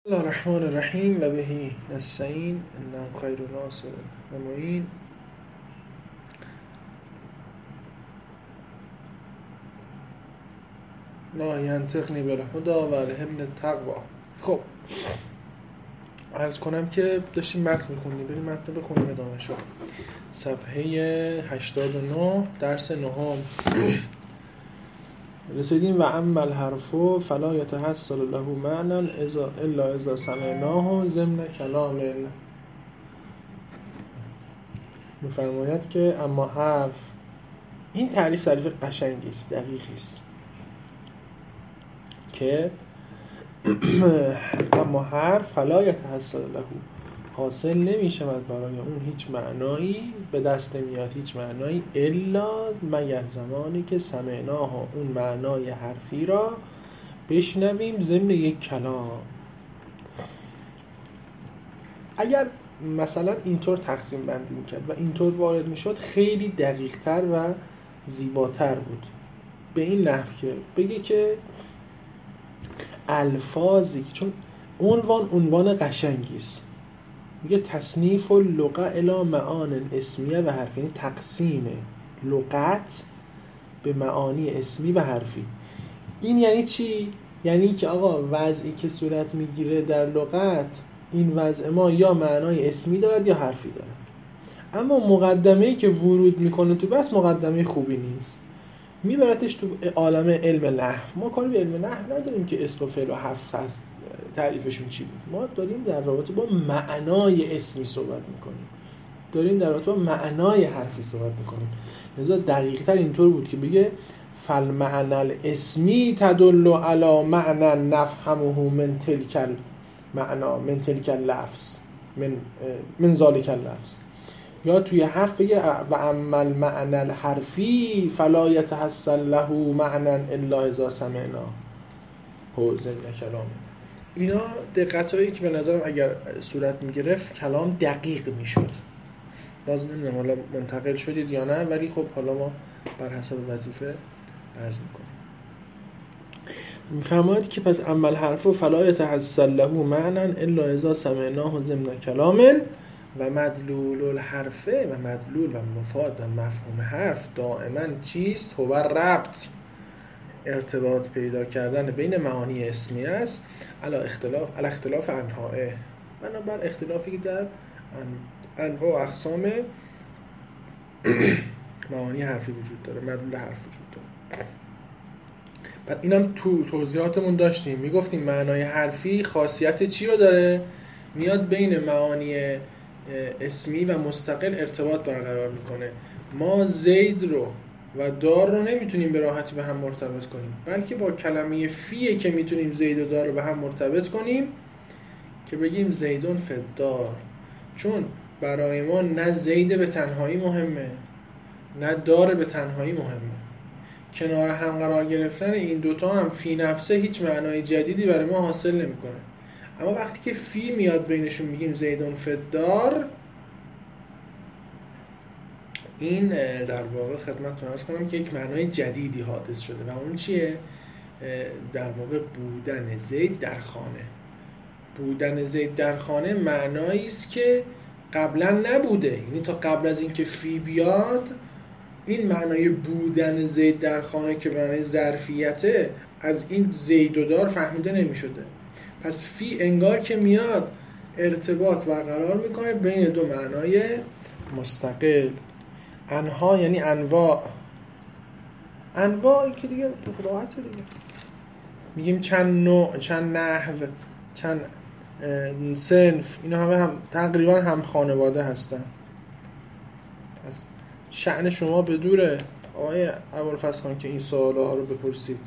الله الرحمن الرحیم و بهی نستعین انه خیر ناصر و معین. لا ینطقنی بالهدی و الهمنی التقوی. خب عرض کنم که داشتیم متن میخونیم، بریم متن بخونیم ادامه شد. صفحه 89 درس نهم رسیدیم. و اما الحرف فلا یتحصل له معنی الا اذا سمعناه ضمن کلام. می‌فرماید که اما حرف، این تعریف قشنگی است، دقیقی است که اما حرف فلا یتحصل له، حاصل نمی شود برای اون هیچ معنایی، به دست نمیاد هیچ معنایی، الا مگر زمانی که سمعناها، اون معنای حرفی را بشنویم ضمن یک کلام. اگر مثلا اینطور تقسیم بندی میکرد و اینطور وارد میشد خیلی دقیق‌تر و زیباتر بود، به این نحو که بگه که الفاظی، چون عنوان قشنگی است، میگه تصنیف اللغة الی معان اسمیه و حرفی، یعنی تقسیم لغت به معانی اسمی و حرفی. این یعنی چی؟ یعنی که آقا وضعی که صورت میگیره در لغت، این وضع ما یا معنای اسمی دارد یا حرفی دارد، اما مقدمه‌ای که ورود میکنه تو بس مقدمه خوبی نیست، میبردش تو عالم علم نحو. ما کاری به علم نحو نداریم که اسم و فعل و حرف تعریفشون چی بود، ما داریم در رابطه با معنای اسمی صحبت میکنیم، داریم در رابطه با معنای حرفی صحبت میکنیم. لذا دقیق تر اینطور بود که بگه فالمعنى الاسمی تدل علی معنى نفهمه من تلک المعنى من تلک اللفظ من ذلک اللفظ. یا توی حرف بگه و اما المعنى الحرفی فلا یتحصل له معنى الا اذا سمعناه ضمن کلام. اینا دقتایی که به نظرم اگر صورت میگرفت کلام دقیق میشد. باز نمیدونم حالا منتقل شدید یا نه، ولی خب حالا ما بر حسب وظیفه عرض میکنیم. میفرماید که پس اما الحرف فلا یتحصل له معنى الا اذا سمعناه ضمن کلام و مدلول الحرف و مدلول و مفاد و مفهوم حرف دائما چیست؟ هو ربط، ارتباط پیدا کردن بین معانی اسمی است، علی اختلاف انواع، بنابر اختلافی که در انواع و اقسام معانی حرفی وجود داره، مدلول حرف وجود داره. بعد اینم تو توضیحاتمون داشتیم، میگفتیم معنای حرفی خاصیت چی رو داره؟ میاد بین معانی اسمی و مستقل ارتباط برقرار میکنه. ما زید رو و دار رو نمیتونیم به راحتی به هم مرتبط کنیم، بلکه با کلمه فیه که میتونیم زید و دار رو به هم مرتبط کنیم که بگیم زیدون فی الدار، چون برای ما نه زید به تنهایی مهمه نه دار به تنهایی مهمه. کنار هم قرار گرفتن این دوتا هم فی نفسه هیچ معنای جدیدی برای ما حاصل نمیکنه، اما وقتی که فی میاد بینشون میگیم زیدون فی الدار، این در واقع خدمتتون عرض کنم که یک معنای جدیدی حادث شده و اون چیه؟ در واقع بودن زید در خانه. بودن زید در خانه معنایی است که قبلا نبوده، یعنی تا قبل از اینکه فی بیاد این معنای بودن زید در خانه که معنای ظرفیته از این زید و دار فهمیده نمی شده. پس فی انگار که میاد ارتباط برقرار میکنه بین دو معنای مستقل. انها یعنی انواع، انواعی که دیگه راحته دیگه، میگیم چند نوع، چند نحو، چند صنف، اینا همه هم تقریبا هم خانواده هستن. پس شأن شما به دوره آقای ابوالفضل خان که این سوالها رو بپرسید.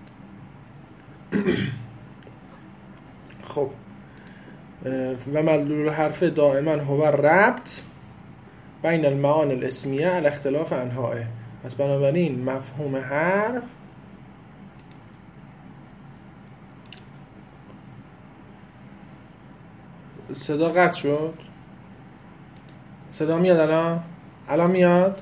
خب و مدلول حرف دائما هو ربط بین المعانی الاسمیه علی اختلاف انواعه. پس بنابراین مفهوم حرف صدا قطع شد، صدا میاد الان میاد.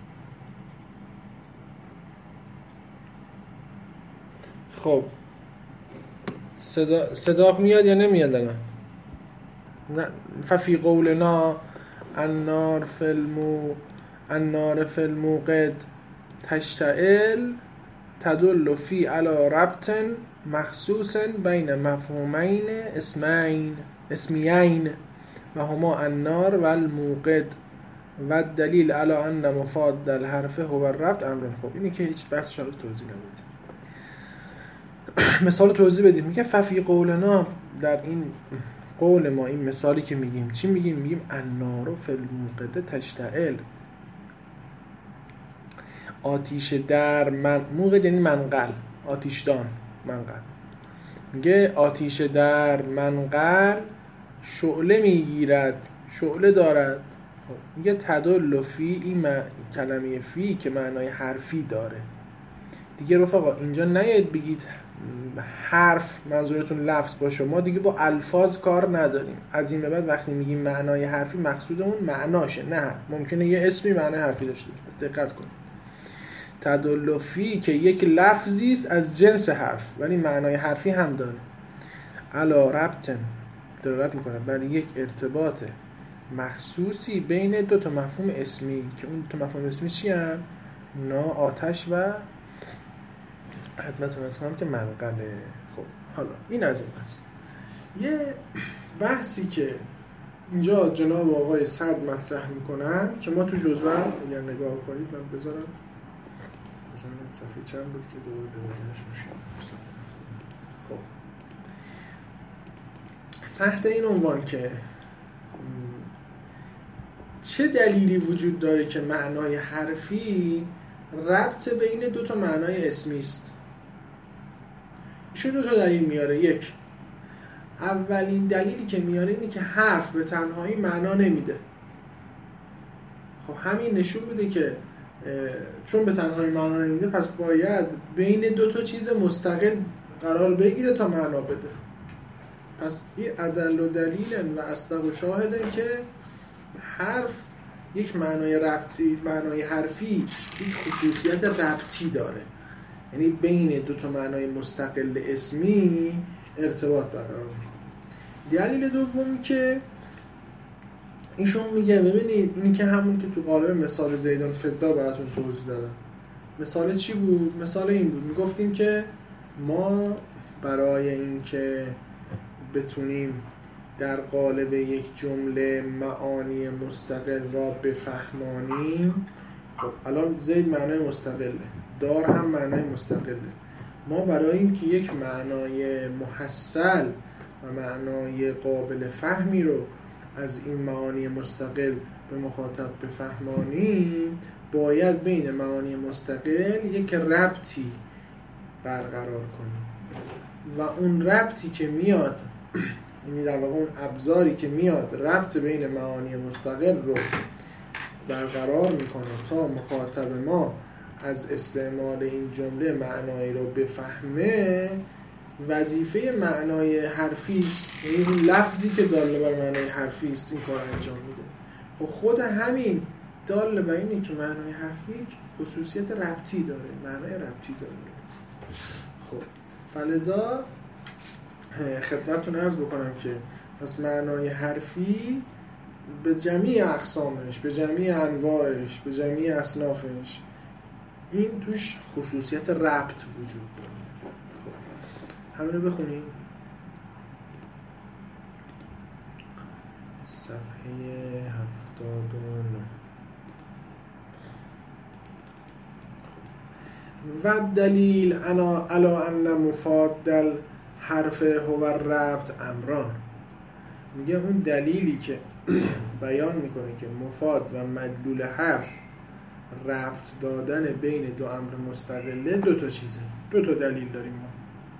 خب صداق میاد یا نمیاد الان؟ نه. ففی قولنا النار فی الموقد تشتعل تدل فی علی ربط مخصوص بین مفهومین اسمیین و هما النار و الموقد و دلیل علی ان مفاد الحرف هو الربط امر. خب اینی که هیچ بحث شاید توضیح نمیدیم. مثال توضیح بدیم. میگه ففی قولنا، در این قول ما، این مثالی که میگیم چی میگیم؟ میگیم النار فی الموقد تشتعل، آتیش در موقد یعنی منقل، آتیشدان، منقل. میگه آتیش در منقل شعله میگیرد، شعله دارد. خب میگه تدل فی، این کلمه فی که معنای حرفی داره. دیگه رفقا اینجا نیاید بگید حرف منظورتون لفظ باشه، ما دیگه با الفاظ کار نداریم. از این به بعد وقتی میگیم معنای حرفی مقصودمون معناشه، نه ممکنه یه اسمی معنای حرفی داشته باشه. دقت کنید. تدل فی که یک لفظی است از جنس حرف ولی معنای حرفی هم داره. علا ربطن، دلالت میکنه بر یک ارتباط مخصوصی بین دو تا مفهوم اسمی که اون دو مفهوم اسمی چی هم؟ آتش و خدمتتون عرض کنم که منقله. خب حالا این از این هست. یه بحثی که اینجا جناب آقای سعد مطرح میکنن که ما تو جزوه اگر نگاه کنید، من بذارم صفحه چند بود که دوباره ببینش مشکل. خب تحت این عنوان که چه دلیلی وجود داره که معنای حرفی ربط بین دو تا معنای اسمی است. ایشون دو تا دلیل میاره. یک، اولین دلیلی که میاره اینه که حرف به تنهایی معنا نمیده. خب همین نشون میده که چون به تنهایی معنا نمیده پس باید بین دو تا چیز مستقل قرار بگیره تا معنا بده. پس این ادل و دلیلن و اصدق و شاهدن که حرف یک معنای ربطی، معنای حرفی یک خصوصیت ربطی داره، یعنی بین دو تا معنای مستقل اسمی ارتباط برقرار میکنه. دلیل دومی که ایشون میگه، ببینید اینی که همون که تو قالب مثال زیدان فدا براتون توضیح دادم. مثال چی بود؟ مثال این بود، میگفتیم که ما برای اینکه بتونیم در قالب یک جمله معانی مستقل را بفهمانیم، خب الان زید معنای مستقله، دار هم معنای مستقله. ما برای اینکه یک معنای محصل و معنای قابل فهمی رو از این معانی مستقل به مخاطب بفهمانیم، باید بین معانی مستقل یک ربطی برقرار کنیم و اون ربطی که میاد، یعنی در واقع اون ابزاری که میاد ربط بین معانی مستقل رو برقرار میکنه تا مخاطب ما از استعمال این جمله معنایی رو بفهمه، وظیفه معنای حرفی است. یعنی اون لفظی که دال بر معنای حرفی است این کار انجام میده. خب خود همین دال بر اینه که معنای حرفی خصوصیت ربطی داره، معنای ربطی داره. خب فلذا خدمتتون عرض بکنم که پس معنای حرفی به جمیع اقسامش، به جمیع انواعش، به جمیع اصنافش این توش خصوصیت ربط وجود داره. خب همین رو بخونیم. صفحه 79. و دلیل علا ان مفاد الحرف هو الربط امران. میگه اون دلیلی که بیان میکنه که مفاد و مدلول حرف ربط دادن بین دو امر مستقله، دو تا چیزه، دو تا دلیل داریم ما.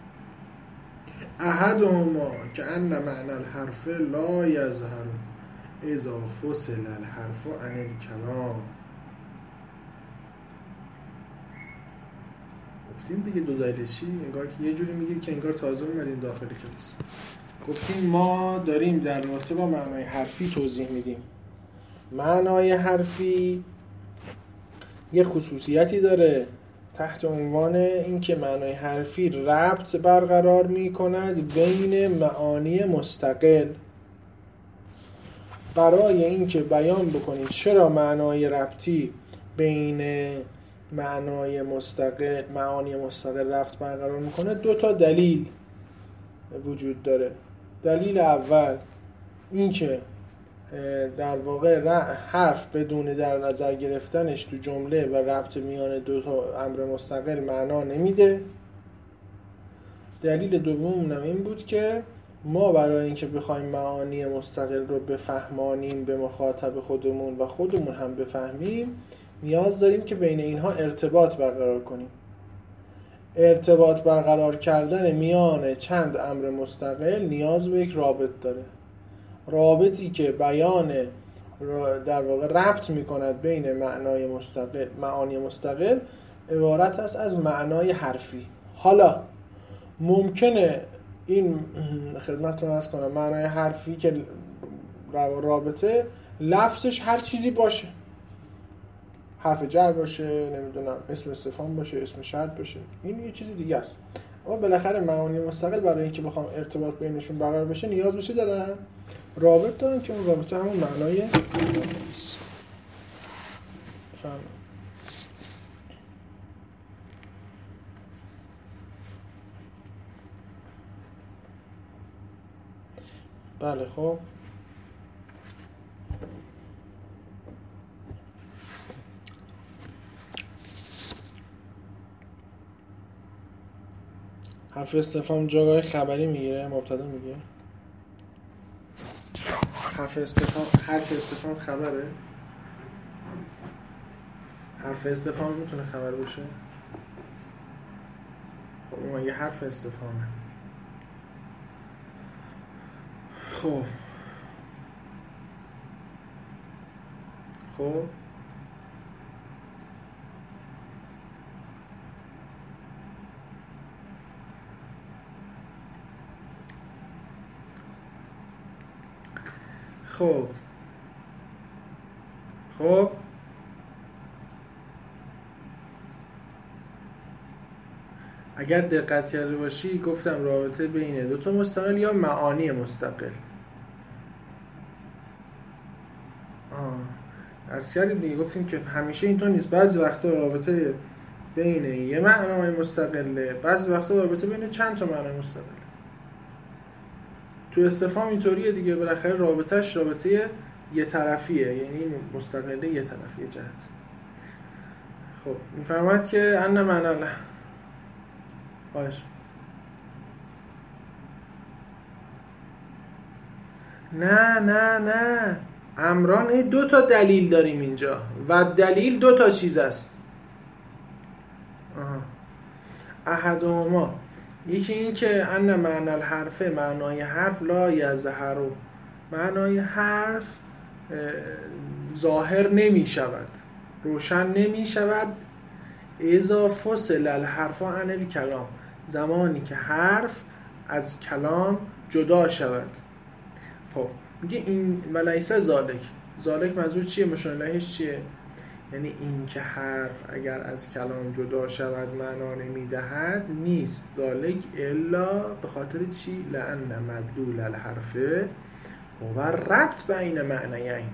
احدهما که ان معنی الحرف لا یظهر اذا فصل الحرف عن الکلام. گفتیم دیگه دو دلیل چی؟ انگار که یه جوری میگید که انگار تازه اومدین داخل کلاس. گفتیم ما داریم در رابطه با معنای حرفی توضیح میدیم. معنای حرفی یه خصوصیتی داره تحت عنوان اینکه معنای حرفی ربط برقرار می‌کند بین معانی مستقل. برای اینکه بیان بکنید چرا معنای ربطی بین معانی مستقل ربط برقرار می‌کنه، 2 تا دلیل وجود داره. دلیل اول اینکه در واقع حرف بدون در نظر گرفتنش تو جمله و ربط میان 2 تا امر مستقل معنا نمیده. دلیل دوم این بود که ما برای اینکه بخوایم معانی مستقل رو بفهمانیم به مخاطب خودمون و خودمون هم بفهمیم، نیاز داریم که بین اینها ارتباط برقرار کنیم. ارتباط برقرار کردن میان چند امر مستقل نیاز به یک رابط داره. رابطی که بیان در واقع ربط میکند بین معانی مستقل عبارت است از معنای حرفی. حالا ممکنه این خدمتتون عرض کنم معنای حرفی که رابطه لفظش هر چیزی باشه، حرف جر باشه، نمیدونم اسم استفهام باشه، اسم شرط باشه، این یه چیزی دیگه است. اما بالاخره معانی مستقل برای اینکه بخوام ارتباط بینشون برقرار بشه نیاز بشه دارن رابط دارن که اون رابطه همون معنای فهم. بله خب حرف استفهام جایگاه خبری میگیره، مبتدا میگیره. حرف استفهام خبره. حرف استفهام میتونه خبر باشه. خب اون یه حرف استفهامه. خب اگر دقت کرده باشی گفتم رابطه بین 2 تا مستقل یا معانی مستقل. عرض کردیم دیگه، گفتیم که همیشه اینطور نیست. بعضی وقتا رابطه بین یه معنای مستقله، بعضی وقتا رابطه بین چند تا معنای مستقل. تو استفهام اینطوریه دیگه، بالاخره رابطه‌اش رابطه یه طرفیه، یعنی مستقله یه طرفیه جهت. خب میفرماید که ان معنا له باش. نه امران 2 تا دلیل داریم اینجا و دلیل 2 تا چیز است. احدهما، یکی این که ان معنی الحرف، معنای حرف لا یظهر، معنای حرف ظاهر نمی شود، روشن نمی شود. اذا فصل الحرف عن الکلام، زمانی که حرف از کلام جدا شود. خب میگه این ولیس ذالک منظور چیه؟ مشار الیهش چیه؟ یعنی این که حرف اگر از کلام جدا شود معنا نمیدهد نیست. ذالک الا به خاطر چی؟ لأن مدلول الحرف و ربط بین معنیین،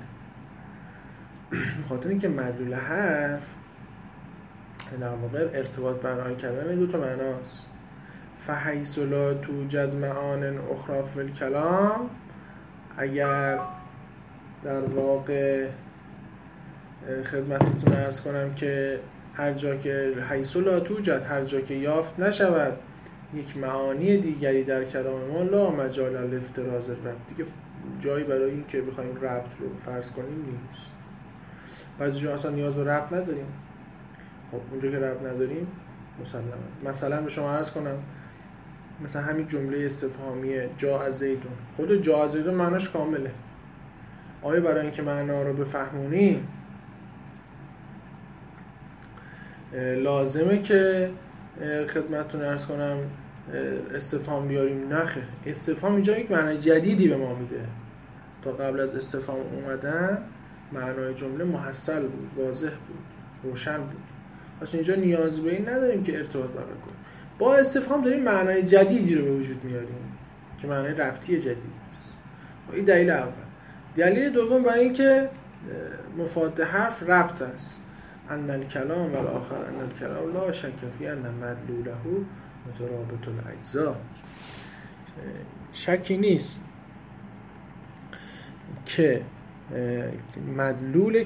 به خاطر اینکه مدلول حرف در واقع ارتباط برقرار کردن 2 تا معناست. فحیث لا توجد معان اخرى فی الکلام، اگر در واقع خدمتتون عرض کنم که هر جا که حیث لا توجد، هر جا که یافت نشود یک معانی دیگری در کلام ما، لا مجال الافتراض الربط، دیگه جایی برای این که بخوایم ربط رو فرض کنیم نیست. بعضی جا اصلا نیاز به ربط نداریم. خب اونجا که ربط نداریم مسلماً. مثلا به شما عرض کنم مثلا همین جمله استفهامیه جاء زیدون، خود جاء زیدون معناش کامله. آیا برای اینکه معنا رو بفهمونیم لازمه که خدمتتون عرض کنم استفهام بیاریم؟ نه خیر. استفهام اینجا یک معنای جدیدی به ما میده. تا قبل از استفهام اومدن معنای جمله محصل بود، واضح بود، روشن بود. پس اینجا نیاز به این نداریم که ارتباط برقرار کنیم. با استفهام داریم معنای جدیدی رو به وجود میاریم که معنای ربطی جدیدی است. این دلیل اول. دلیل دوم برای این که مفاد حرف ربط است. ان الکلام و الاخر ان الکلام لا شک فی ان مدلوله مترابط الاجزا. شکی نیست که مدلول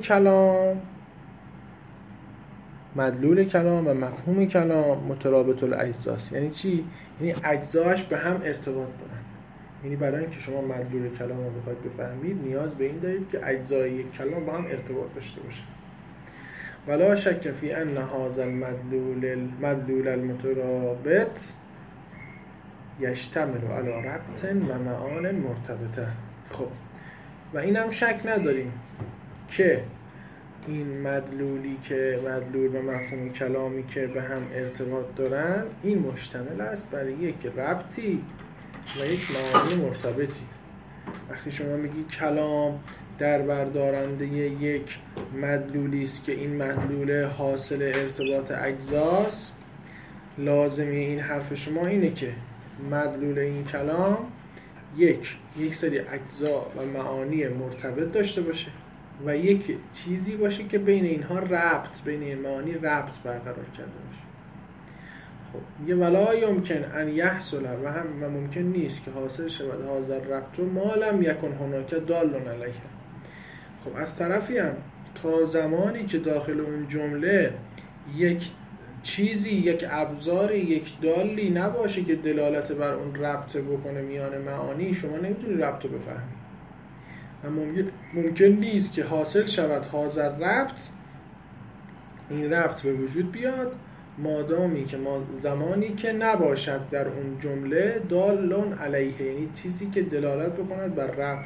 کلام و مفهوم کلام مترابط الاجزاست. یعنی چی؟ یعنی اجزاش به هم ارتباط دارن. یعنی برای اینکه شما مدلول کلام رو بخواید بفهمید نیاز به این دارید که اجزای یک کلام با هم ارتباط داشته باشه. ولا شک فی ان هذا المدلول المترابط یشتمل علی ربط و معان مرتبطه. خب و اینم شک نداریم که این مدلول و مفهوم کلامی که به هم ارتباط دارن این مشتمل است برای یک ربطی و یک معانی مرتبطی. وقتی شما میگی کلام در بردارنده یک مدلولی است که این مدلول حاصل ارتباط اجزاست، لازمه این حرف شما اینه که مدلول این کلام یک سری اجزا و معانی مرتبط داشته باشه و یک چیزی باشه که بین اینها بین این معانی ربط برقرار کرده باشه. خب میگه ولا یمکن ان یحصل و ممکن نیست که حاصل شود هذا الربط ما لم یکن هناک دال علیه. خب از طرفی هم تا زمانی که داخل اون جمله یک چیزی، یک ابزاری، یک دالی نباشه که دلالت بر اون ربط بکنه میان معانی، شما نمیتونی ربط رو بفهمی. و ممکن نیست که حاصل شود هذا الربط، این ربط به وجود بیاد زمانی که نباشد در اون جمله دال علیه، یعنی چیزی که دلالت بکند بر ربط.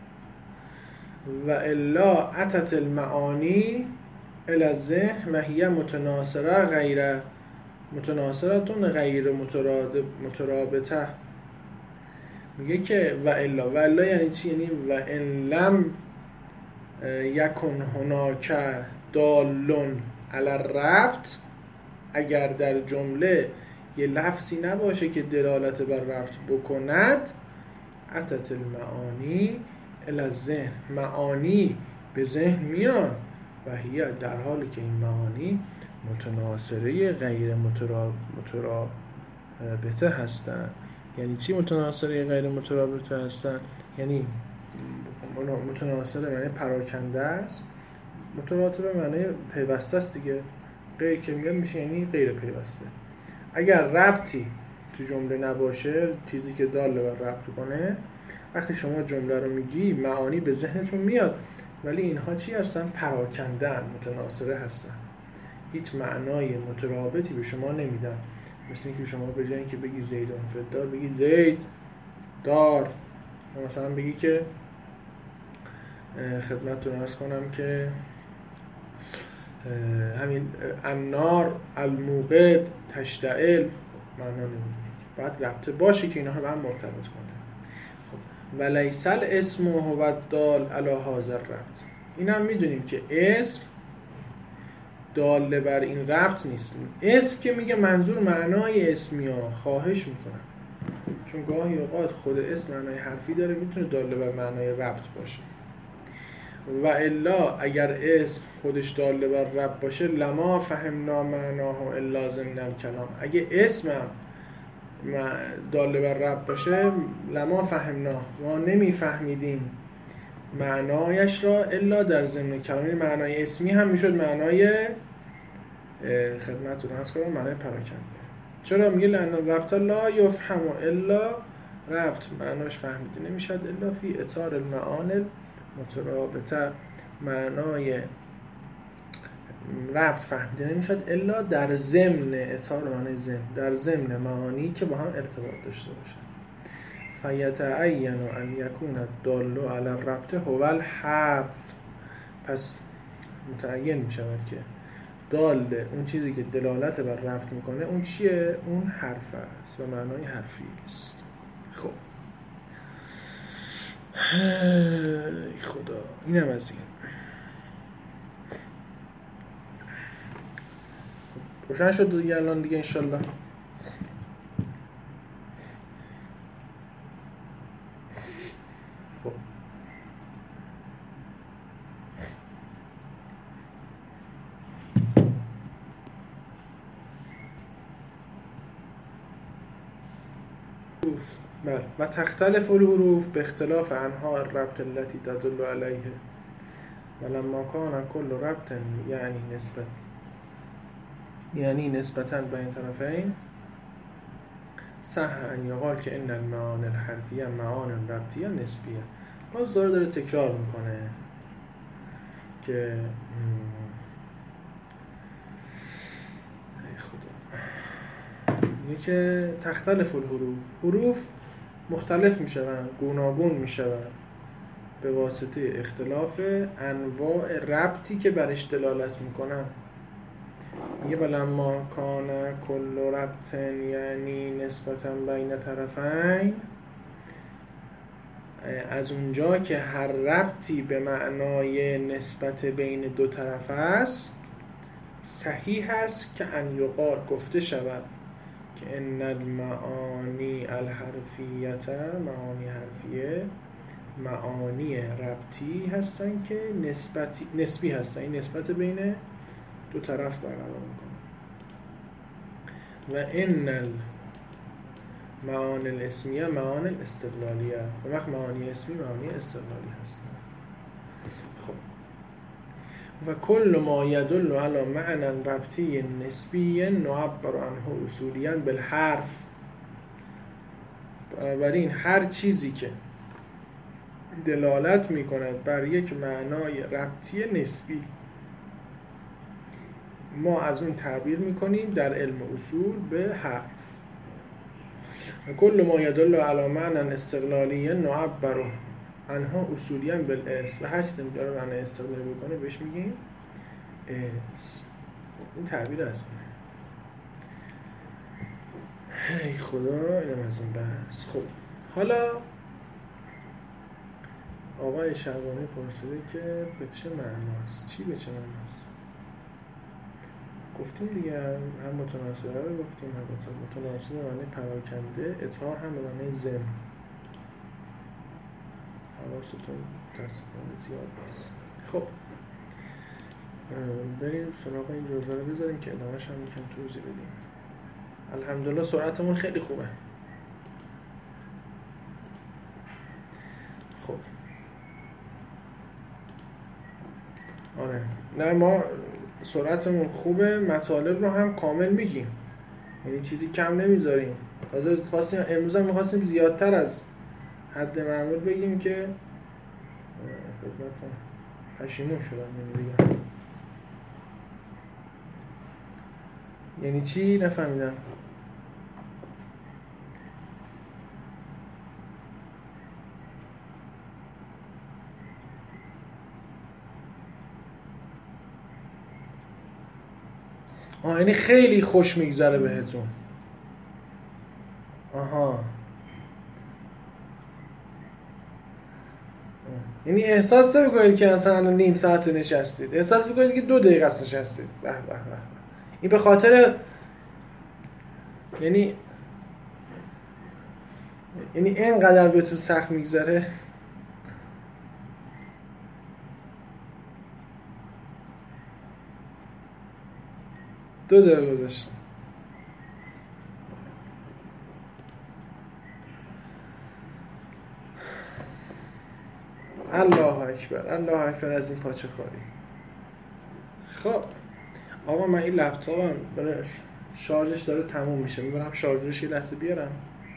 و الا اتت المعانی الی الذهن و هی متناصرتون غیر مترابطه. میگه که و الا یعنی چی؟ یعنی و ان لم یکن هناک دال علی الربط، اگر در جمله یه لفظی نباشه که دلالت بر ربط بکند، اتت المعانی الی الذهن، معانی به ذهن میان و هی در حالی که این معانی متناصره غیر مترابطه هستند. یعنی چی متناصره غیر مترابطه هستند؟ یعنی متناصره معنی پراکنده است، مترابطه معنی پیوسته است دیگه. غیر که میگن میشه یعنی غیر پیوسته. اگر ربطی تو جمله نباشه، چیزی که دال بر ربط کنه، وقتی شما جمله رو میگی معانی به ذهنتون میاد، ولی اینها چی هستن؟ پراکندن، متناصره هستن، هیچ معنای مترابطی به شما نمیدن. مثل اینکه شما به جای اینکه بگی زیدون فدار بگی زید دار. مثلا بگی که خدمتتون عرض کنم که همین النار الموقد تشتعل معنا نمیده، باید ربطه باشه که اینها رو به هم مرتبط کنه. خب ولیس الاسم هو الدال علی هذا الربط. این هم میدونیم که اسم دال بر این ربط نیست. اسم که میگه منظور معنای اسمی ها، خواهش میکنم، چون گاهی اوقات خود اسم معنای حرفی داره، میتونه دال بر معنای ربط باشه. و الا اگر اسم خودش دال بر ربط باشه، لما فهمنا معناه الا ضمن الکلام. اگه اسمم دال بر ربط باشه، لما فهمنا، ما نمیفهمیدیم معنایش را الا در ضمن کلام. معنای اسمی هم میشد معنای خدمتتون عرض کنم معنای پراکنده. چرا؟ میگه لأن الربط لا یفهم الا، ربط معناش فهمیده نمیشد الا فی اطار المعانی مترابطه، معنای ربط فهمیده نمیشد الا در ضمن، اطار معنای ضمن، در ضمن معانی که با هم ارتباط داشته باشن. فیتعین ان یکون الدال علی الربط هو الحرف. پس متعین میشود که دال، اون چیزی که دلالت بر ربط میکنه، اون چیه؟ اون حرف است و معنای حرفی است. خب خدا، اینم از این. روشن شد دیگه الان دیگه انشالله. خب بله. و تختلف الحروف به اختلاف انواع الربط التي تدل علیه ولما کان کل ربط یعنی نسبتاً بین طرفین صح ان یقال که ان المعانی الحرفیه معانی ربطیه نسبیه. باز داره تکرار میکنه که ای خدا میگه که تختلف الحروف، حروف مختلف میشوند، گوناگون میشوند به واسطه اختلاف انواع ربطی که برش دلالت میکنن. میگه ولما کان کل ربط یعنی نسبتا بین طرفین، از اونجا که هر ربطی به معنای نسبت بین دو طرف است، صحیح است که ان یقال گفته شود که ان المعانی الحرفیت، معانی حرفیه معانی ربطی هستن که نسبی هستن، این نسبت بین دو طرف برقرار میکنه. و ان المعانی الاسمیه معانی الاستقلالیه، و وقت معانی اسمی معانی استقلالی هستن. خب و کل ما یدل علی معنی ربطی نسبی نعبر عنه اصولیا بالحرف. بنابراین هر چیزی که دلالت میکند بر یک معنای ربطی نسبی، ما از اون تعبیر میکنیم در علم اصول به حرف. و کل ما یدل علی معنی استقلالی نعبر عنها اصولیا بالاسم، و هر چیزی که داره معنی استقلالی میکنه بهش میگیم اسم. خب این تعبیر است. ای خدا اینم از این بحث. خب حالا آقای شعبانی پرسیده که به چه معناست؟ چی به چه معناست؟ گفتیم دیگه هم متناسبه رو گفتیم، هم متناسبه به معنی پراکنده، اطهار هم به معنی ضمن. حواستون تصفیه زیاد نیست. خب بریم سراغ این جزوه رو بذاریم که ادامهش هم میکنم توضیح بدیم. الحمدلله سرعتمون خیلی خوبه. خب آره نه ما سرعتمون خوبه، مطالب رو هم کامل میگیم، یعنی چیزی کم نمیذاریم. تازه خواستیم امروز هم میخواستیم زیادتر از حد معمول بگیم که خدمتتون پشیمون شدم نمیگم. یعنی چی؟ نفهمیدم. یعنی خیلی خوش میگذره بهتون. آها یعنی احساس نمی‌کنید که مثلا نیم ساعت نشستید، احساس می‌کنید که 2 دقیقه است نشستید. به به به. این به خاطر یعنی اینقدر بهتون سخت میگذره. دو دقیقه گذاشتم. الله اکبر، الله اکبر از این پاچه خواری. خب آقا من این لپتاپم برای شارژش داره تموم میشه، میبرم شارژرش یه لحظه بیارم.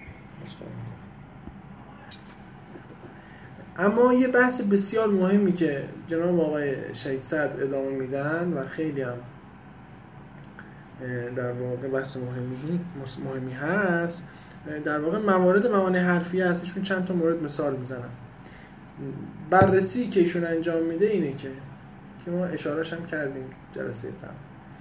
اما یه بحث بسیار مهمی که جناب آقای شهید صدر ادامه میدن و خیلی هم در واقع بحث مهمی هست، در واقع موارد معانی حرفیه هستشون. چند تا مورد مثال میزنم. بررسی که ایشون انجام میده اینه که ما اشارهش هم کردیم جلسه قبل،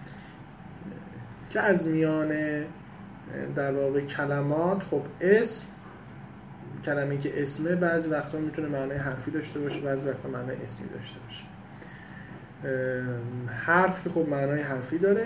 که از میان در واقع کلمات، خب اسم، کلمه‌ای که اسمه بعضی وقتا میتونه معنای حرفی داشته باشه، بعضی وقتا معنای اسمی داشته باشه. حرف که خب معنای حرفی داره،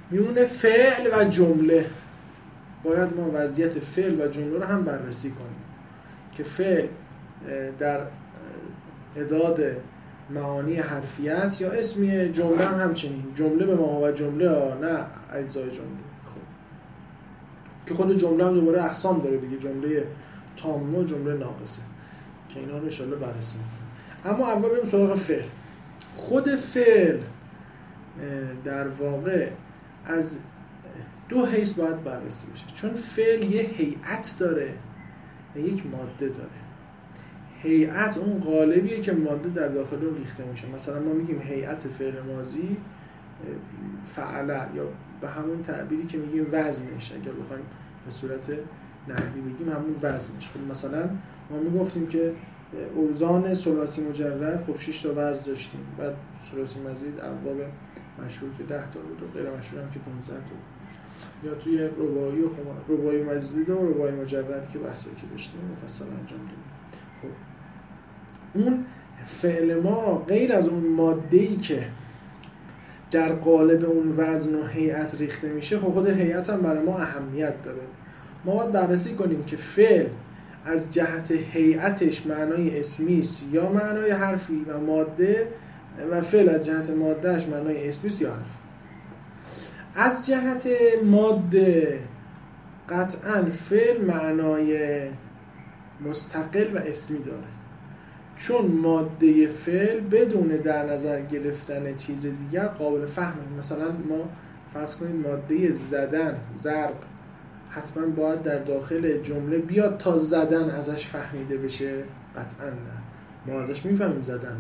میونه فعل و جمله. باید ما وضعیت فعل و جمله رو هم بررسی کنیم که فعل در اعداد معانی حرفی است یا اسمی، جمله هم همچنین. جمله به ما و جمله نه اجزای جمله. خب که خود جمله هم دوباره اقسام داره دیگه، جمله تامه و جمله ناقصه که اینا رو ان شاءالله بررسی می‌کنیم. اما اول بریم سراغ فعل. خود فعل در واقع از دو حیث باید بررسی بشه، چون فعل یه هیئت داره و یک ماده داره. هیئت اون قالبیه که ماده در داخل اون ریخته میشه. مثلا ما میگیم هیئت فعل ماضی فعل، یا به همون تعبیری که میگیم وزنش، اگر بخوایم به صورت نحوی بگیم همون وزنش. خب مثلا ما میگفتیم که اوزان ثلاثی مجرد خب 6 تا وزن داشتیم، بعد ثلاثی مزید ابواب مشهور که 10 تا بود و غیر مشهور هم که 15 تا بود، یا توی رباعی و رباعی مزید و رباعی مجرد که بحثی که داشتیم مفصل انجام دادیم. خب اون فعل ما غیر از اون ماده‌ای که در قالب اون وزن و هیئت ریخته میشه، خب خود هیئت هم برای ما اهمیت داره. ما باید بررسی کنیم که فعل از جهت هیئتش معنای اسمی است یا معنای حرفی، و ماده و فعل از جهت مادهش معنای اسمی است یا حرفی. از جهت ماده قطعاً فعل معنای مستقل و اسمی داره، چون ماده فعل بدون در نظر گرفتن چیز دیگر قابل فهمه. مثلا ما فرض کنید ماده زدن، ضرب، حتما باید در داخل جمله بیاد تا زدن ازش فهمیده بشه؟ قطعا نه، ما ازش میفهمیم زدن.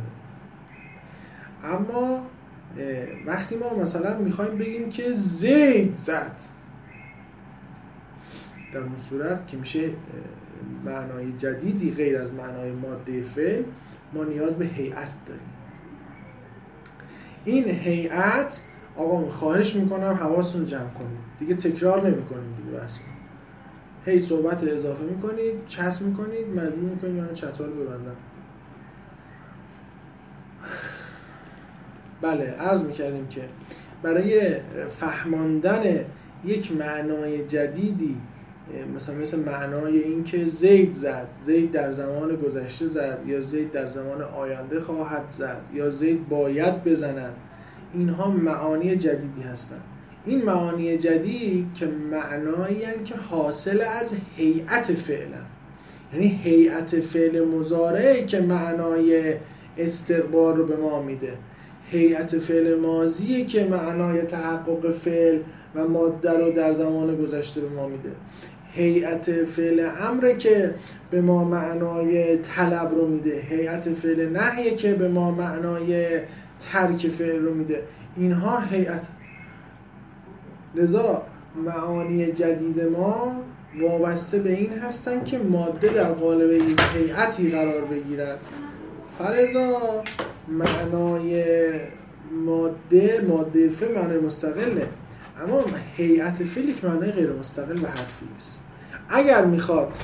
اما وقتی ما مثلا میخوایم بگیم که زید زد، در اون صورت که میشه معنای جدیدی غیر از معنای ماده فعل، ما نیاز به هیئت داریم. این هیئت آقا خواهش میکنم حواستون جمع کنید، دیگه تکرار نمیکنیم دیگه، بس هی صحبت اضافه میکنید، چسب میکنید، مجبور میکنید من چطور ببندم. بله، عرض میکردیم که برای فهماندن یک معنای جدیدی، مثل معنای این که زید زد، زید در زمان گذشته زد، یا زید در زمان آینده خواهد زد، یا زید باید بزنند، اینها معانی جدیدی هستند. این معانی جدید که معنایی هستند که حاصل از هیئت فعلن، یعنی هیئت فعل مضارع که معنای استقبال رو به ما میده، هیئت فعل ماضی که معنای تحقق فعل و ماده رو در زمان گذشته به ما میده، هیئت فعل امر که به ما معنای طلب رو میده، هیئت فعل نهی که به ما معنای ترک فعل رو میده. اینها هیئت. لذا معانی جدید ما وابسته به این هستن که ماده در قالب یک هیئتی قرار بگیرد. فرضا معنای ماده فعل معنای مستقله، اما هیئت فعل یک معنای غیر مستقل و حرفی است. اگر میخواد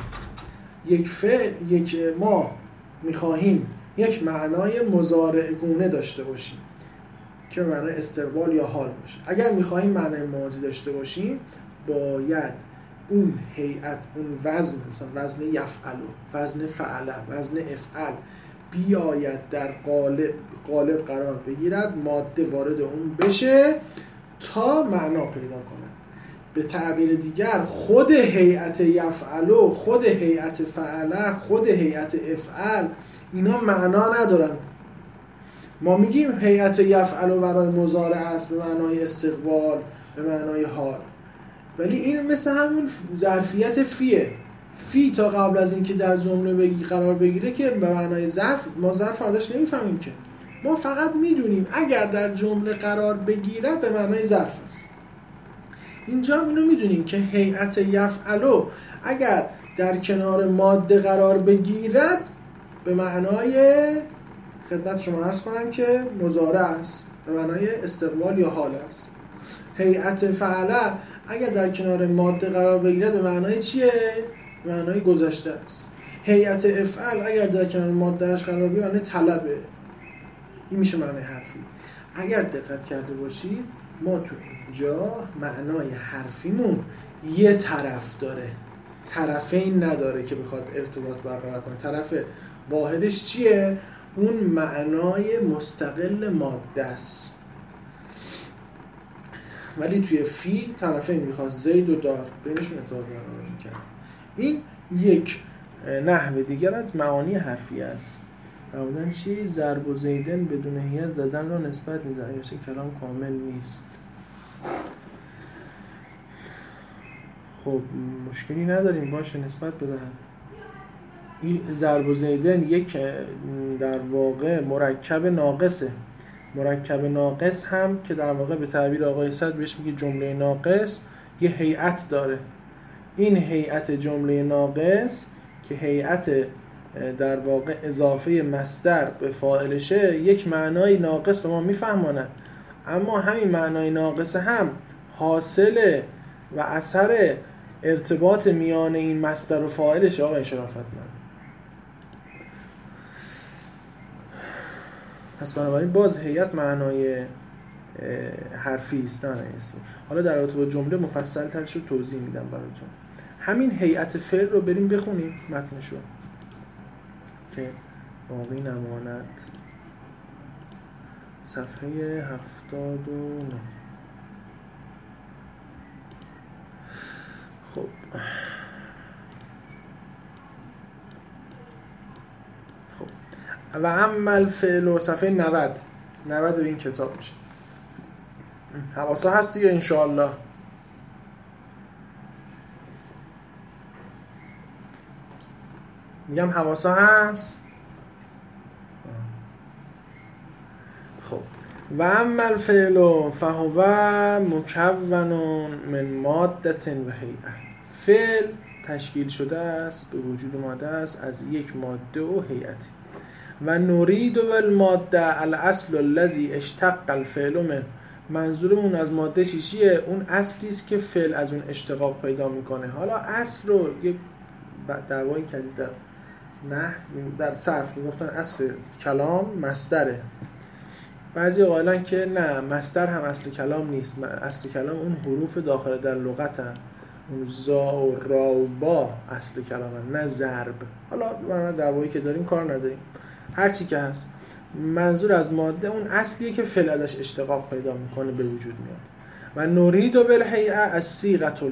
ما میخواهیم یک معنای مضارع گونه داشته باشیم که معنای استقبال یا حال باشه، اگر میخواهیم معنای ماضی داشته باشیم، باید اون هیئت، اون وزن، مثلا وزن یفعل، وزن فعل، وزن افعل بیاید در قالب قرار بگیرد، ماده وارد اون بشه تا معنا پیدا کنه. به تعبیر دیگر خود هیئت یفعل، خود هیئت فعل، خود هیئت افعل، اینا معنا ندارن. ما میگیم هیئت یفعل برای مضارع است به معنای استقبال، به معنای حال، ولی این مثل همون ظرفیت فیه. فی تا قبل از اینکه در جمله قرار بگیره که به معنای ظرف، ما ظرف ازش نمیفهمیم که، ما فقط میدونیم اگر در جمله قرار بگیره به معنای ظرف است. اینجا اینو میدونیم که هیئت یفعل اگر در کنار ماده قرار بگیرد به معنای، خدمت شما عرض کنم که مضارع است، به معنای استقبال یا حال است. هیئت فعل اگر در کنار ماده قرار بگیرد به معنای چیه؟ به معنای گذشته است. هیئت افعل اگر در کنار مادهش قرار بگیرد به معنای طلبه. این میشه معنای حرفی. اگر دقت کرده باشید ما تو اینجا معنای حرفیمون یه طرف داره، طرفین نداره که بخواد ارتباط برقرار کنه. طرف واحدش چیه؟ اون معنای مستقل ماده است. ولی توی فی طرفین میخواست زید و دار بینشون ارتباط برقرار کرد. این یک نحو دیگر از معانی حرفی است. فرمودن چی؟ ضرب و زیدن بدون هیئت زدن رو نسبت میده، اگرچه کلام کامل نیست. خب مشکلی نداریم، باشه نسبت بدهد. این ضرب و زیدن یک در واقع مرکب ناقصه. مرکب ناقص هم که در واقع به تعبیر آقای صدر بهش میگه جمله ناقص، یه هیئت داره. این هیئت جمله ناقص که هیئت در واقع اضافه مصدر به فاعلشه، یک معنای ناقص به ما میفهمونه. اما همین معنای ناقص هم حاصل و اثر ارتباط میان این مصدر و فاعلش. آقای شرافتمند، پس بنابراین باز هیئت معنای حرفی است نه اسمی. حالا در رابطه با جمله مفصل ترش رو توضیح میدم براتون. همین هیئت فعل رو بریم بخونیم متنشو که باقی نماند. صفحه 79. خب و اما الفعل و صفحه 90 این کتاب میشه. حواسا هست دیگه انشاءالله. میگم حواسا هست. خب و اما الفعل فهو مکون من ماده و هیئه. فعل تشکیل شده است، به وجود ماده است از یک ماده و هیئتی. و نرید بالماده الاصل الذی اشتق الفعل من. منظورمون از ماده چیه؟ اون اصلی است که فعل از اون اشتقاق پیدا میکنه. حالا اصل رو یک دعوایی کردید در نحو، در صرف میگفتن اصل کلام مصدره. بعضی قائلن که نه، مصدر هم اصل کلام نیست. اصل کلام اون حروف داخل در لغتن، اون زا و را و با اصل کلام هم، نه ضرب. حالا برای دعوایی که داریم کار نداریم، هرچی که هست. منظور از ماده اون اصلیه که فعل ازش اشتقاق پیدا میکنه، به وجود میاد. و نرید بالهیئه الصیغه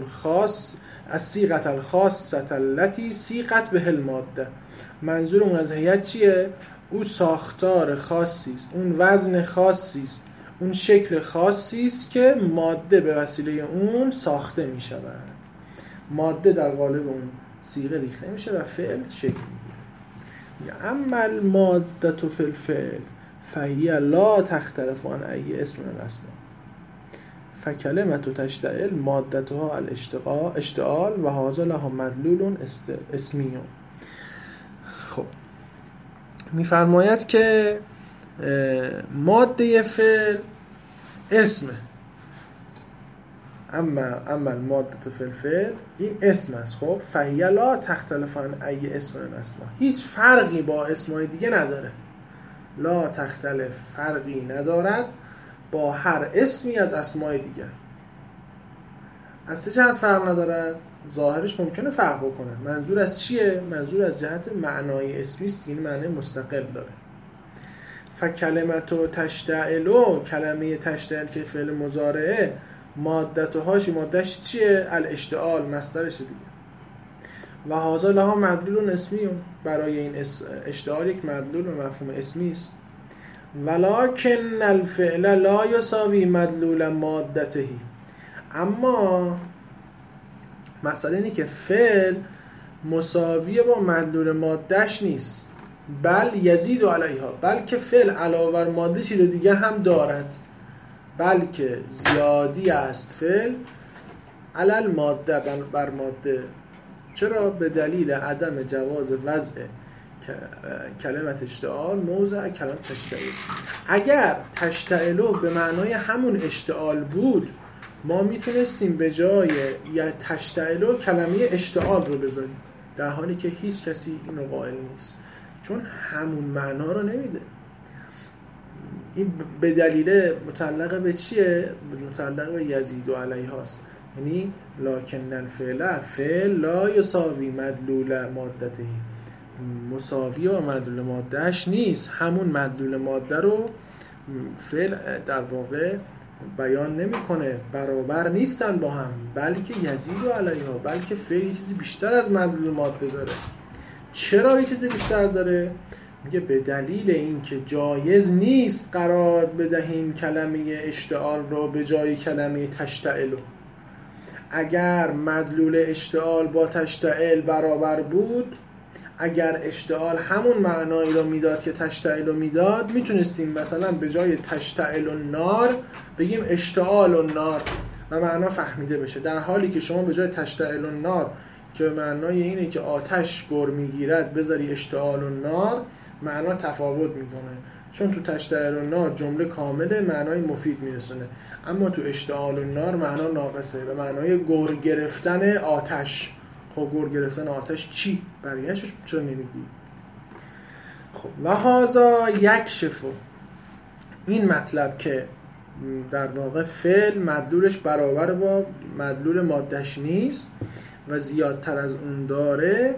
الخاصه التي صیغت به الماده. منظور اون از هیئت چیه؟ اون ساختار خاصی است، اون وزن خاصی است، اون شکل خاصی است که ماده به وسیله اون ساخته میشود. ماده در قالب اون صیغه ریخته میشه و فعل شکل میگیره. اما الماده فی الفعل فهی لا تختلف عن ای اسم من الاسماء. فکلمه تشتعل مادتها الاشتعال و هذا لها مدلول اسمی. خب میفرماید که ماده فعل اسمه. اما الماده فی الفعل این اسم است. خب فهی لا تختلف عن ای اسم من الاسماء. هیچ فرقی با اسمای دیگه نداره. لا تختلف، فرقی ندارد با هر اسمی از اسمای دیگه. از چه جهت فرق ندارد؟ ظاهرش ممکنه فرق بکنه. منظور از چیه؟ منظور از جهت معنای اسمی است، این معنی مستقل داره. فکلمه تشتعلو، کلمه تشتعل که فعل مضارعه، مادهش چیه؟ الاشتعال، مصدرش دیگه. و هذا لها مدلول اسمی، برای این اشتعال یک مدلول و مفهوم اسمی است. ولکن الفعل لا یساوی مدلول مادته. اما مسئله اینه که فعل مساوی با مدلول مادهش نیست، بل یزید علیها، بلکه فعل علاوه بر ماده چیز دیگه هم دارد، بلکه زیادی است فعل علی الماده، بر ماده. چرا؟ به دلیل عدم جواز وضع کلمه اشتعال موضع کلمه تشتعل. اگر تشتعلو به معنای همون اشتعال بود، ما میتونستیم به جای یا تشتعلو کلمه اشتعال رو بذاریم، در حالی که هیچ کسی اینو قائل نیست، چون همون معنا رو نمیده. این به دلیل متعلق به چیه؟ متعلق به یزید و علیهاست. یعنی لکن الفعل فعل لا یساوی مدلول مادته، مساوی با مدلول مادهش نیست. همون مدلول ماده رو فعل در واقع بیان نمیکنه، برابر نیستن با هم، بلکه یزید و علیها، بلکه فعل یه چیزی بیشتر از مدلول ماده داره. چرا یه چیزی بیشتر داره؟ میگه به دلیل اینکه جایز نیست قرار بدهیم کلمه اشتعال رو به جای کلمه تشتعل. اگر مدلول اشتعال با تشتعل برابر بود، اگر اشتعال همون معنایی رو میداد که تشتعل رو میداد، میتونستیم مثلا به جای تشتعل النار بگیم اشتعال النار و معنا فهمیده بشه، در حالی که شما به جای تشتعل النار که معنای اینه که آتش گر میگیرد بذاری اشتعال النار، معنا تفاوت میکنه، چون تو تشتعل النار جمله کامله معنای مفید میرسونه، اما تو اشتعال النار معنا ناقصه و معنای گر گرفتن آتش. خب گر گرفتن آتش چی؟ برگشتش چرا نمیگی؟ خب و هذا یکشف، این مطلب که در واقع فعل مدلولش برابر با مدلول مادهش نیست و زیادتر از اون داره،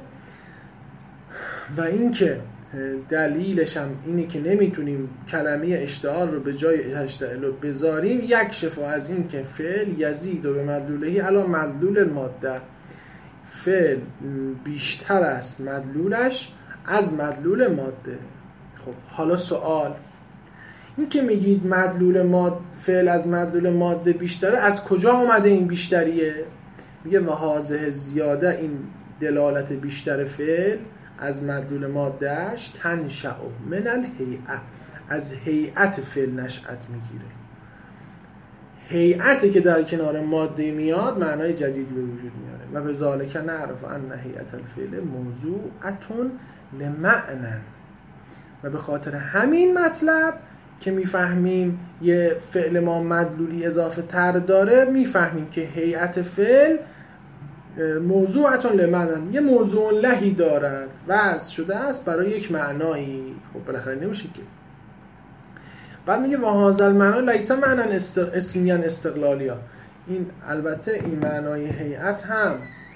و اینکه دلیلش هم اینه که نمیتونیم کلمه اشتعال رو به جای اشتعال رو بذاریم، یکشف از این که فعل یزید و به مدلولهی علی مدلول ماده، فعل بیشتر است مدلولش از مدلول ماده. خب حالا سوال، این که میگید مدلول ماده فعل از مدلول ماده بیشتره، از کجا آمده این بیشتریه؟ میگه و هذه زیاده، این دلالت بیشتر فعل از مدلول مادهش تنشأ من الهیئه، از هیئت فعل نشأت میگیره. هیئتی که در کنار ماده میاد معنای جدیدی به وجود میاره. و به ذالک نعرف ان هیئت الفعل موضوعة لمعنى، و به خاطر همین مطلب که میفهمیم یه فعل ما مدلولی اضافه تر داره، میفهمیم که هیئت فعل موضوعة لمعنى، یه موضوع لهی دارد، وضع شده است برای یک معنایی. خب بالاخره نمیشه که. بعد میگه و هذا المعنی لیس معنی اسمی استقلالیا، این البته این معنای هیئت هم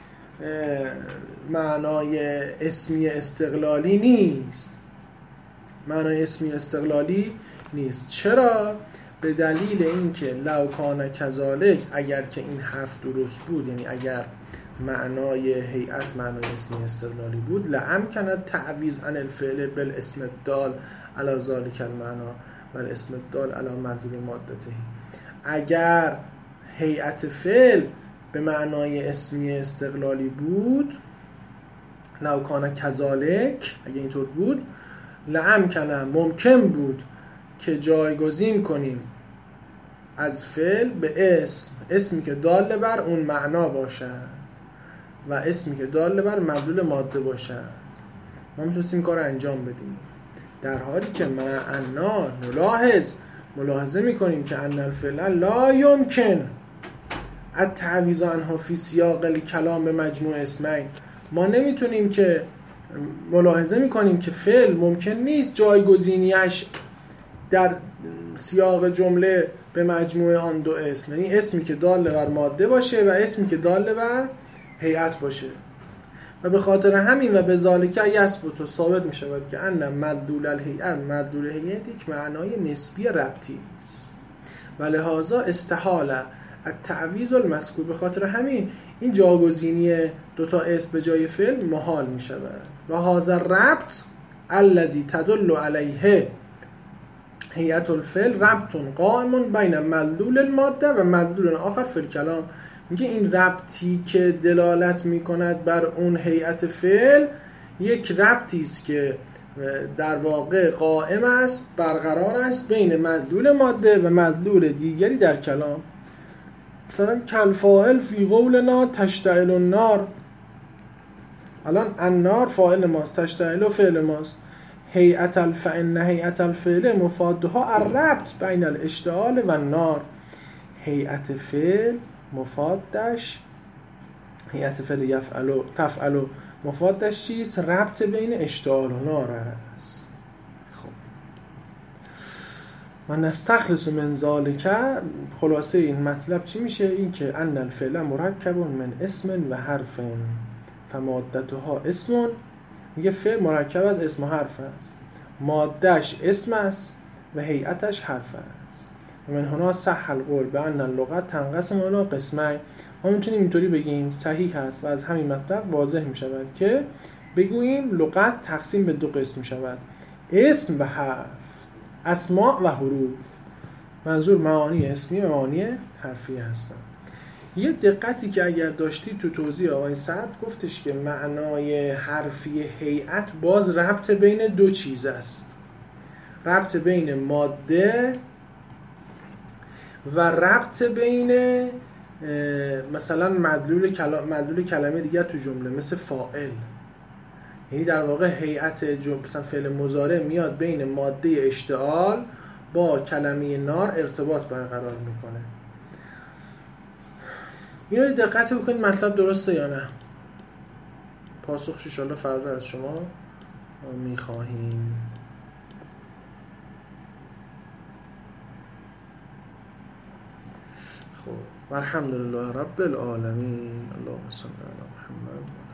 معنای اسمی استقلالی نیست، معنای اسمی استقلالی نیست. چرا؟ به دلیل اینکه لو کان کذالک، اگر که این حرف درست بود، یعنی اگر معنای هیئت معنای اسمی استقلالی بود، لامکن تعویض عن الفعل بالاسم الدال علی ذلک المعنی و الاسم الدال علی مدلول مادته. اگر هیئت فعل به معنای اسمی استقلالی بود، لو کان کذالک، اگه اینطور بود، لامکن ممکن بود که جایگزین کنیم از فعل به اسمی که دال بر اون معنا باشد و اسمی که دال بر مدلول ماده باشد. ما میتونستیم کار انجام بدیم، در حالی که معنا ملاحظه میکنیم که ان الفعل لا يمكن التعویض عنه فی سیاق الکلام به مجموع اسمین. ما نمیتونیم که ملاحظه میکنیم که فعل ممکن نیست جایگزینیش در سیاق جمله به مجموع آن دو اسم، یعنی اسمی که دال بر ماده باشه و اسمی که دال بر هیئت باشه. و به خاطر همین و به ذالک یثبت و ثابت می شود که ان مدلول الهیئه، مدلول هیئت یک معنای نسبی ربطی است و لذا استحال التعویض المذکور، به خاطر همین این جاگزینی دوتا اسم به جای فعل محال می شود. و هذا الربط الذي تدل علیه هیئت الفعل ربط قائم بین مدلول الماده و مدلول آخر فی الکلام. میگه این ربطی که دلالت میکند بر اون هیئت فعل یک ربطی است که در واقع قائم است، برقرار است بین مدلول ماده و مدلول دیگری در کلام. مثلا کالفاعل فی قولنا تشتعل النار، الان النار فاعل ماست، تشتعل و فعل ماست. هیئت الفعل، هیئت الفعل مفادها الربط بین الاشتعال و النار. هیئت فعل مفادش، هیئت فعل یفعل و تفعل و مفادش چیست؟ ربط بین اشتعال و نار است. خب و نستخلص من ذالک، خلاصه این مطلب چی میشه؟ این که ان الفعل مرکب من اسم و حرف فمادتها اسم. میگه فعل مرکب از اسم و حرف است، مادهش اسم است و هیئتش حرف است. من هنا صح القول بان اللغت تنقسم الی قسمین. ما میتونیم اینطوری بگیم، صحیح است و از همین مطلب واضح میشود که بگوییم لغت تقسیم به دو قسم میشود: اسم و حرف، اسماء و حروف. منظور معانی اسمی و معانی حرفی هستند. یه دقتی که اگر داشتی تو توضیح آقای سعد، گفتش که معنای حرفی هیئت باز ربط بین دو چیز است: ربط بین ماده و ربط بین مثلا مدلول کلمه دیگر تو جمله، مثل فاعل. یعنی در واقع هیئت مثلا فعل مضارع میاد بین ماده اشتعال با کلمه نار ارتباط برقرار میکنه. اینو دقت بکنید مطلب درسته یا نه. پاسخش ان شاءالله فردا از شما میخواهیم. خب الحمدلله رب العالمین. اللهم صل علی محمد.